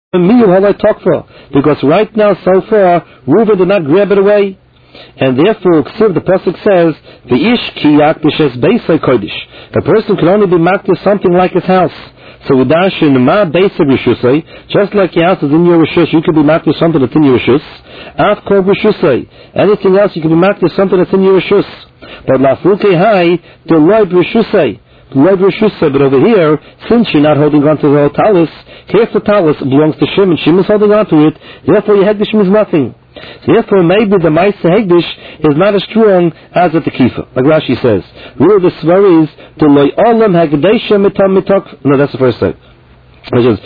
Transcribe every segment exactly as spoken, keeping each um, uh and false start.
Because right now, so far, Reuven did not grab it away. And therefore, the pasuk says, "The ish ki yakdishes beisay kodesh." A person can only be makdish something like his house. So we dash in ma beisay rishusay, just like your house is in your rishus, you can be makdish something that's in your rishus. Af kol rishusay, anything else you can be makdish something that's in your rishus. But lafuke hai the loy rishusay. But over here, since you're not holding on to the whole talus, here's the talus belongs to Shimon. Shimon's holding on to it. Therefore, your hegdish means nothing. So therefore, maybe the Maisa hegdish is not as strong as at the kifa. Like Rashi says, really the svar is the loy olam hegdesha mitam mitok. No, that's the first side. Which is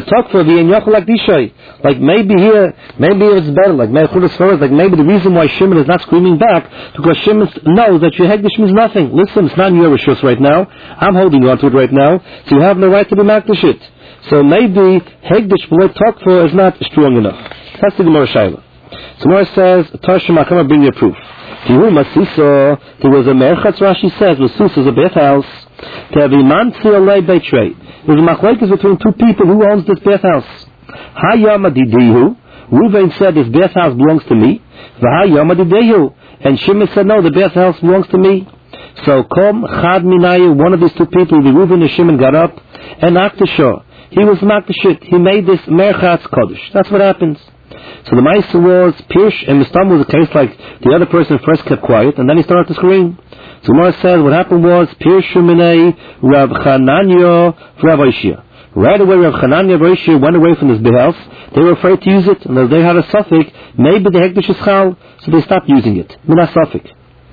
like maybe here, maybe it's better. Like like maybe the reason why Shimon is not screaming back because Shimon knows that your hegdish means nothing. Listen, it's not in your rishus right now. I'm holding on to it right now, so you have no right to be makdish it. So maybe hegdish below takfa is not strong enough. That's the Gemara Shaila. So Gemara says, Tashima, come and bring your proof. There was a merchatz. Rashi says, Masus is a bathhouse. There was a machlokes between two people who owns this bathhouse. Hayamadidehu. Reuven said this bathhouse belongs to me. V'hayamadidehu. And Shimon said no, the bathhouse belongs to me. So kom chad minayu, one of these two people, the Reuven and Shimon got up and aktasha. He was makdashit. He made this merchatz kodesh. That's what happens. So the Maisa was Pirsh and Mistam was a case like the other person first kept quiet and then he started to scream. So Gemara said what happened was Pirsh Minei Rav Chananya Rav Oishia. Right away Rav Chananya Rav Oishia went away from this big house. They were afraid to use it, and as they had a suffix, maybe the hekdesh is chal, so they stopped using it. Mina suffix.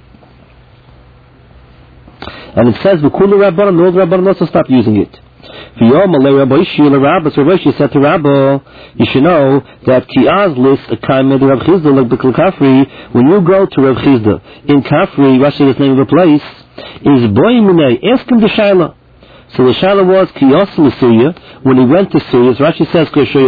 And it says V'kulu Rabbanan, the old Rabbanan also stopped using it. So Rashi said to Rabba, you should know that Kiaz lists a kind of Rav Chizda like B'Kl Kafri. When you go to Rav Chizda in Kafri, Rashi is the name of the place, is Boimine, ask him the Shaila. So the Shaila was Kiyas l'Surya. When he went to Surya, Rashi says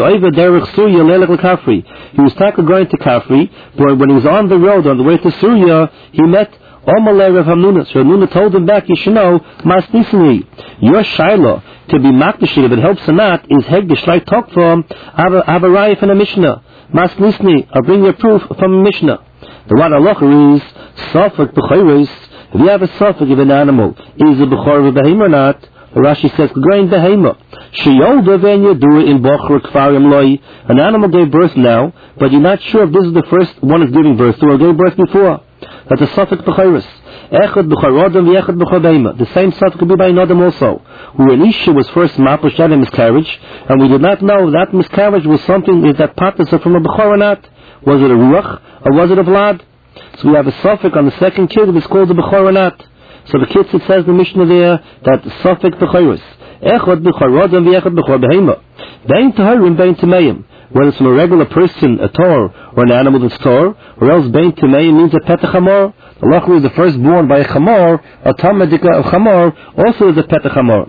he was tackle going to Kafri, but when he was on the road on the way to Surya, he met Omalei Rav Hamnuna. So Hamnuna told him back, you should know, Mas Nisni, your Shaila, to be makdashit, if it helps or not, is hegdish like talk from Avarayif and a Mishnah. Mas Nisni, I'll bring you a proof from a Mishnah. The one halacha is, Safak B'chayris, if you have a Safak of an animal, is a B'chor of a Behema or not? Rashi says, Grain Behema. Sheyolda ven Yadua in Bochur Kfarim Loi. An animal gave birth now, but you're not sure if this is the first one it's giving birth to or gave birth before. That's a Safak B'chayris. Echad b'charodam v'echad b'chodayma. The same stuff could be by Nodam also. Where an Isha was first mapush, had a miscarriage, and we did not know if that miscarriage was something, is that patas from a b'chor or not? Was it a ruach, or was it a vlad? So we have a suffix on the second kid, if it's called a b'chor or not. So the kids, it says in the Mishnah there, that suffix b'chayris. Echad b'charodam v'echad b'chodayma. Bein tahirim, bein tameim. Whether it's from a regular person, a tor, or an animal that's tor, or else bein tameim means a petach hamor. The lachlu is the firstborn by a chamor, a tamadika of chamor, also is a petach chamor.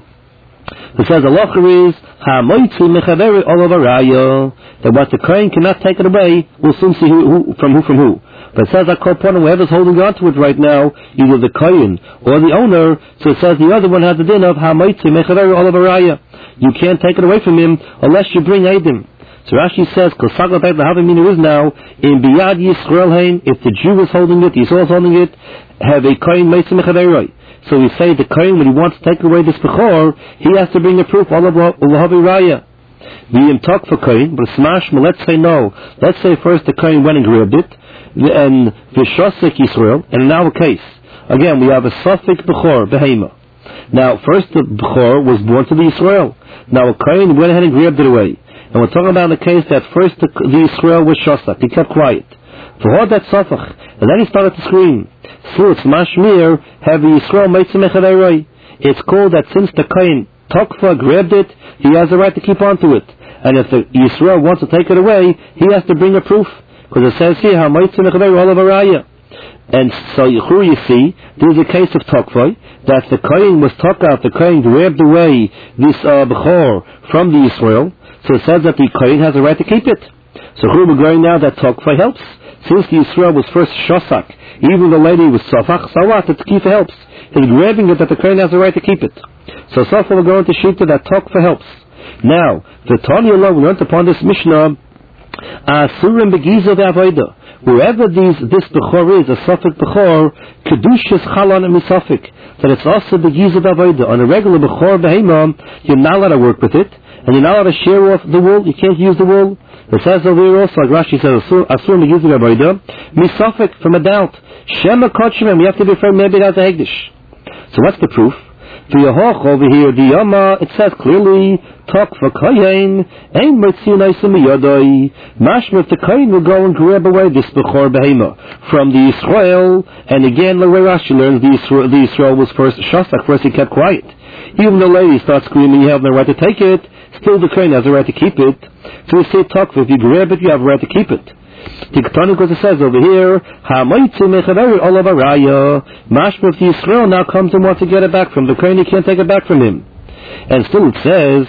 It says the lachlu is ha'moitzi mechaveri olavaraya, that what the kohen cannot take it away, we'll soon see who, who, from who from who. But it says that korban, whoever's holding on to it right now, either the kohen or the owner, so it says the other one has the din of ha'moitzi mechaveri olavaraya. You can't take it away from him unless you bring Eidim. So Rashi says, "Kosagla the Havamina is now in Biyad Yisrael Hain. If the Jew is holding it, Yisrael is holding it. Have a kohen meitzim mechaveroi. So we say the kohen, when he wants to take away this bechor, he has to bring a proof. All of Ulahavi Raya. We am talk for kohen, but smash. Let's say no. Let's say first the kohen went and grabbed it, and v'shosek Yisrael. And in our case, again we have a suffix bechor behema. Now first the bechor was born to the Yisrael. Now a kohen went ahead and grabbed it away. And we're talking about the case that first the, the Yisrael was shosak. He kept quiet. For all that safach. And then he started to scream. So it's mashmir, have the Yisrael meitzim echadayrai. It's called that since the kohen tokfa grabbed it, he has the right to keep on to it. And if the Yisrael wants to take it away, he has to bring a proof. Because it says here, ha meitzim echadayrai all of araya. And so you see, there's a case of tokfa, that the kohen was tok out, the kohen grabbed away this uh, bechor from the Yisrael. So it says that the kohen has a right to keep it. So who we're going now that tokfa helps? Since the Yisrael was first shosak, even the lady was safach, so what? The tkifa helps. He's grabbing it that the kohen has a right to keep it. So so far we're going to shita that tokfa helps. Now, the Tanya law we learned upon this Mishnah, Asurim begiza ve'avoida. Wherever these this bechor is, a suffix bechor, kedushas chalon and misafik, that it's also begiza ve'avoida. On a regular bechor behema, you're not allowed to work with it, and you're not allowed to shear off the wool. You can't use the wool. It says over here also, like Rashi says, Asur begiza ve'avoida, misafik, from a doubt. Shema kachim, and we have to be afraid maybe it has a hegdish. So what's the proof? For Yehoch over here, the Yama, it says clearly, Tok for Kayin, Ein Mitzin Eisim Yodoi, Mashma, if the Kayin will go and grab away this Bechor Behema from the Israel, and again, the way Rashi learns, the Israel, the Israel was first Shostak, first he kept quiet. Even the lady starts screaming, you have no right to take it, still the Kayin has a right to keep it. So we say Tok, if you grab it, you have a right to keep it. Tiktani, because it says over here, Ha'moitzim Mechaver Olav Araya, Mashma, if the Israel now comes and wants to get it back from the Kayin, he can't take it back from him. And still it says,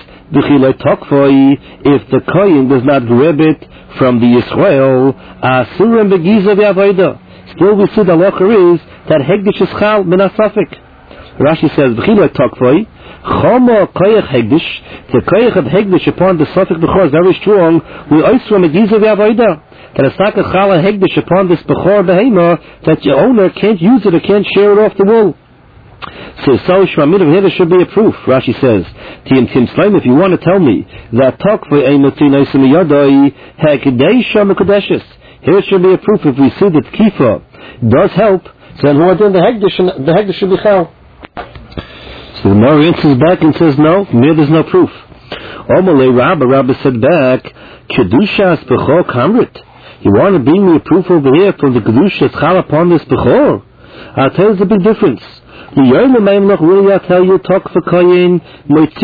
if the Kohen does not grab it from the Israel, Asurim begiza ve'avoida. Still we see the halacha is that hegdish is chal min asafik. Rashi says, B'chilei tokfoi, Chomo koyach hegdish, the koyach of hegdish upon the suffix bechor is very strong, we oisra begiza ve'avoida. That it's not a chal hegdish upon this bechor behema, that your owner can't use it or can't share it off the wool. So, so Shmamid here there should be a proof. Rashi says, Tim Tim Slaim, if you want to tell me that talk for Eimutin Eisim Yodoi Hekdeisha Mekudeshes, here should be a proof. If we see that Kifa does help, then more than the Hekdesh, the Hekdesh should be chal. So the Mori answers back and says, no, here there's no proof. Omalei Rabba, Rabba said back, Kedushas Bechor Kamrit. You want to bring me a proof over here from the Kedusha chal upon this Bechor? I'll tell you the big difference. Really, I tell you, talk for Kayin, like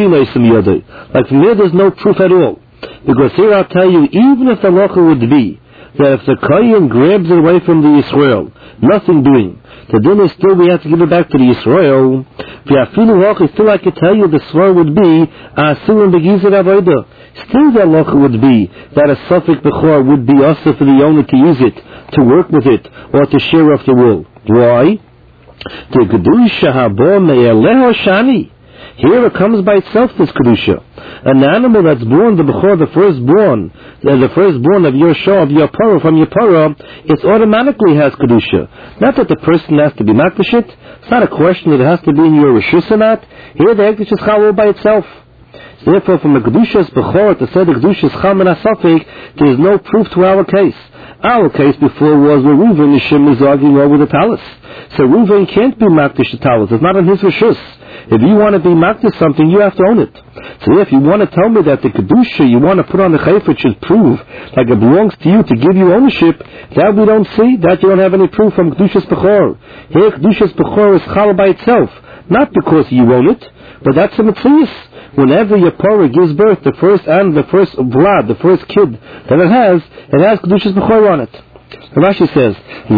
from here there's no proof at all. Because here I'll tell you, even if the halacha would be that if the Kayin grabs it away from the Israel, nothing doing, the din is still we have to give it back to the Israel. Still I could tell you the svar would be Asur and Begizer Avodah. Still the halacha would be that a suffix bechor would be also for the owner to use it, to work with it, or to shear off the wool. Why? The Kedusha Habo Me'eleho Shani. Here it comes by itself, this Kedusha. An animal that's born, the Bechor, the firstborn, the firstborn of your show, of your Parah, from your Parah, it automatically has Kedusha. Not that the person has to be Makdashit. It's not a question that it has to be in your Rishus or not. Here the Hekdesh is Chal by itself. Therefore, from the Kedusha's Bechor to say the Kedusha's Chal Min HaSafik, there is no proof to our case. Our case before was where Reuven Nishim is arguing over the talus. So Reuven can't be makdish the talus. It's not on his rishus. If you want to be makdish something, you have to own it. So if you want to tell me that the kedusha you want to put on the chayfet should prove like it belongs to you to give you ownership, that we don't see. That you don't have any proof from kedusha's bechor. Here kedusha's bechor is chal by itself, not because you own it, but that's a mitzvah. Whenever your parah gives birth, the first and the first vlad, the first kid that it has, it has Kedushas Bechor on it. Rashi says,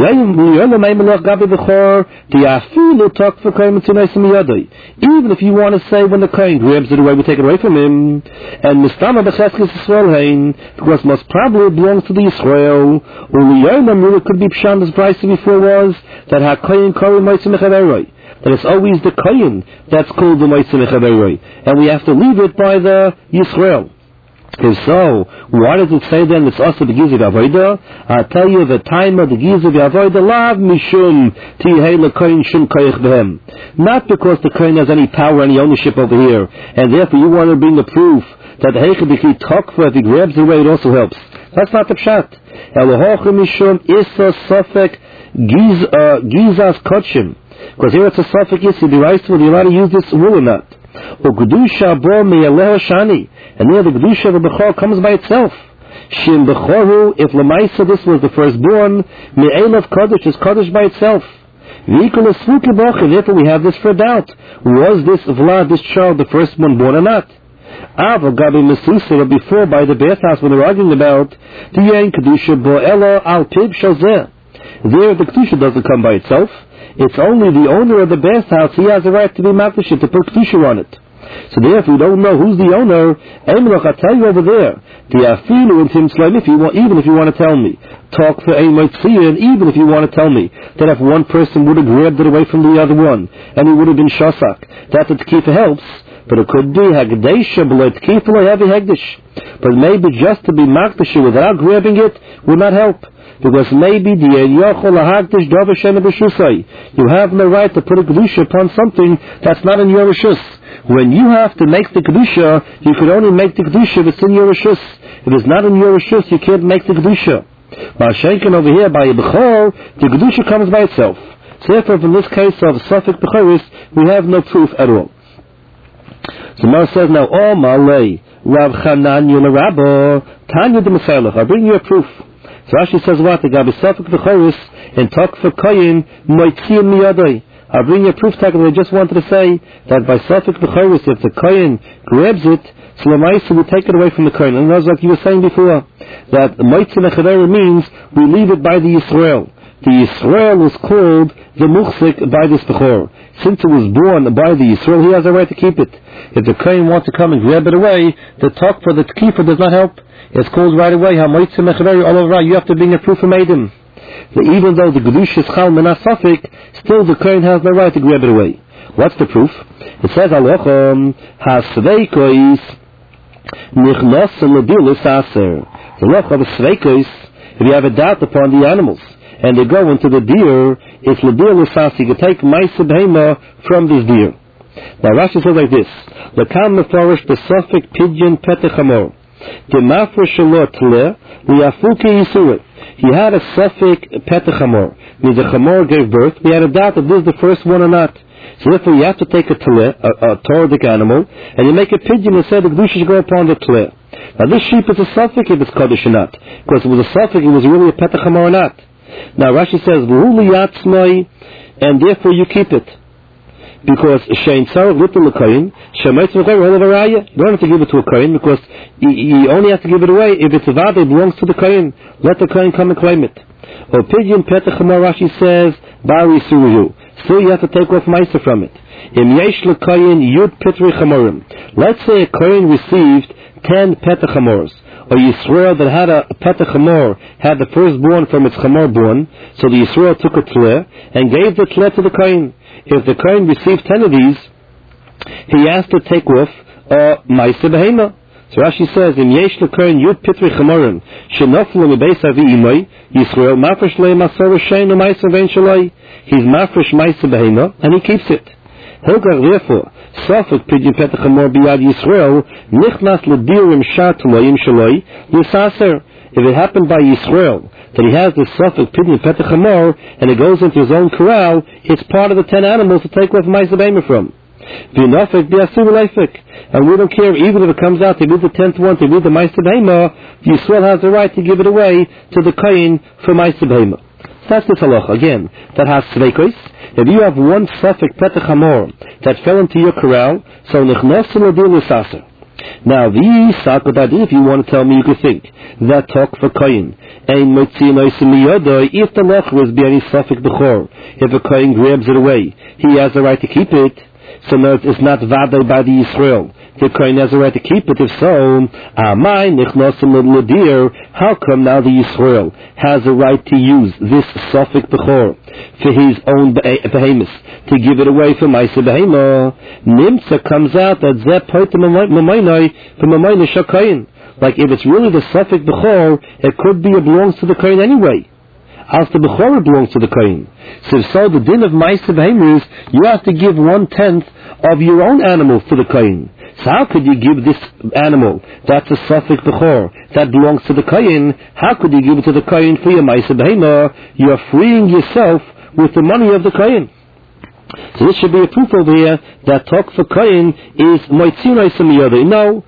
even if you want to say when the Kohen grabs it away, we take it away from him, and Mistama Becheskes Yisrael, because most probably it belongs to the Israel, or it could be Pshan, as Bryce before was, that HaKohen Kori Moitzim Echaveroi. That it's always the Kohen that's called the Moitzim Echaveroi, and we have to leave it by the Yisrael. Okay, so why does it say then it's also the Gizav Avodah? I'll tell you the time of the Gizav Avodah lav mishum tihei lekoyin shum koyach behem. Not because the Kohen has any power, any ownership over here, and therefore you want to bring the proof that the heichadikli tokfa, if he grabs it away, it also helps. That's not the pshat. Elohoch mishum isa sofek gizas kotchim. Because here it's a suffix issue, the right to, you're allowed to use this wool or not. Or Kedusha bo meyaleho shani. And there the Kedusha of the Bechor comes by itself. Shim Bechoru, if Lamaisa this was the firstborn, me'elav Kodesh is Kodesh by itself. V'ikol esfuki boche, therefore we have this for doubt. Was this Vlad, this child, the firstborn born or not? Av Gabi Mesusa, before by the bathhouse when they're arguing about, Diyan Kedusha bo elo al pib shazeh. There the Kedusha doesn't come by itself. It's only the owner of the bathhouse, he has a right to be makdashit, to put kedusha on it. So therefore, we don't know who's the owner. I'll tell you over there. If you want, even if you want to tell me, talk for a and even if you want to tell me that if one person would have grabbed it away from the other one, and he would have been shasak, that the tkifa helps. But it could be hagdesha below tkifa heavy hagdish. But maybe just to be makdash without grabbing it would not help. Because maybe the yochol hagdish davar shena b'shusay. You have no right to put a kedusha upon something that's not in your rishus. When you have to make the kedusha, you can only make the kedusha if it's in your rishus. If it's not in your rishus, you can't make the kedusha. Ma'ashenkin over here by a bechor, the kedusha comes by itself. So therefore, in this case of Safek Bechoris, we have no proof at all. So Mar says now, oh malay, Rav Chananya l'Rabbo, Tanya de Masalach, I'll bring you a proof. So Rashi says what? The Gabi Safek Bechoris, and talk for Koyin, Moitziyim miyadai. I'll bring you a proof tag that I just wanted to say that by Safek Bechoris, if the Koyin grabs it, so the Maisa will take it away from the Koyin. And that's like you were saying before, that Moitziyim Echadera means we leave it by the Yisrael. The Yisrael was called the Muchzik by this Bechor. Since it was born by the Yisrael, he has a right to keep it. If the Kohen wants to come and grab it away, the talk for the Tkifa does not help. It's called right away. All over. You have to bring a proof from Adam. Even though the Gedush is Chal Menah Safek, still the Kohen has no right to grab it away. What's the proof? It says, Alochom ha-sveikois nichnosen l'dilis aser. The Alochom ha-sveikois, if you have a doubt upon the animals, and they go into the deer, it's l'dir l'sas, you can take ma'aseh behema from this deer. Now Rashi says like this, l'kam mefarish b'safek pidyon petech hamor, d'mafresh shelo tle, l'yafuki yisurit. He had a safek petech hamor, means the hamor gave birth, we had a doubt if this is the first one or not. So therefore you have to take a tle, a, a Toradic animal, and you make a pidyon and say the Kedusha should go upon the tle. Now this sheep is a safek if it's Kodesh or not, because if it was a safek, it was really a petech hamor or not. Now Rashi says, and therefore you keep it. Because Shein Tzarech Little L'Koyin, Shemayt V'Koyin, all of a raya, you don't have to give it to a Koyin, because you, you only have to give it away if it's a vade, it belongs to the Koyin. Let the Koyin come and claim it. Or Pidyon Petach Hamor, Rashi says, Bari Suruhu. Still you have to take off Meiser from it. Im Yesh L'Koyin Yud Pitri Chamorim. Let's say a Koyin received ten Petach Hamors. Or Yisrael that had a, a Petach Hamor had the firstborn from its Hamor born, so the Yisrael took a Tleh and gave the Tleh to the Kohen. If the Kohen received ten of these, he has to take off uh, Ma'aseh Behema. So Rashi says, in Yesh L'Kohen Yud Pitri Chamorim, Shenoflu Mebeis Avi Imoi, Yisrael Mafresh Le Masor Shein U'Ma'aseh Vein Shaloi. He's Mafresh Ma'aseh Behema, and he keeps it. Hilgach, therefore, Safek Pidyon Petach Hamor Biyad Yisrael, Nichnas L'Dirim Shar Tloyim Shaloi, Yisaser. If it happened by Yisrael, that he has the Safek Pidyon Petach Hamor, and it goes into his own corral, it's part of the ten animals to take off Ma'aseh Behema from. V'nofek B'asur Leifek. And we don't care, even if it comes out to be the tenth one, to be the Ma'aseh Behema, Yisrael has the right to give it away to the Kohen for Ma'aseh Behema. That's the halacha. Again, that has sveikos. If you have one Safek Petach Hamor that fell into your corral, so nichnosen l'dir l'saser. Now, if you want to tell me, you could think that talk for Kohen. If the lech was be any Safek Bechor, if a Kohen grabs it away, he has the right to keep it. So no, it's not vadai by the Yisrael. The Kohen has a right to keep it. If so, amai nichnosen l'dir. How come now the Yisrael has a right to use this Safek Bechor for his own behemoth, to give it away for Ma'aseh Behema? Nimtza comes out that zeh poitem mamayna from mamayna shakayin. Like if it's really the Safek Bechor, it could be it belongs to the Kohen anyway. As the Bechor belongs to the Kohen. So, so the din of Ma'aseh Behema is you have to give one tenth of your own animals to the Kohen. So how could you give this animal that's a Safek Bechor that belongs to the Kohen? How could you give it to the Kohen for your Ma'aseh Behema? You are freeing yourself with the money of the Kohen. So this should be a proof over here that talk for Kohen is Moitzino Samiyada. No,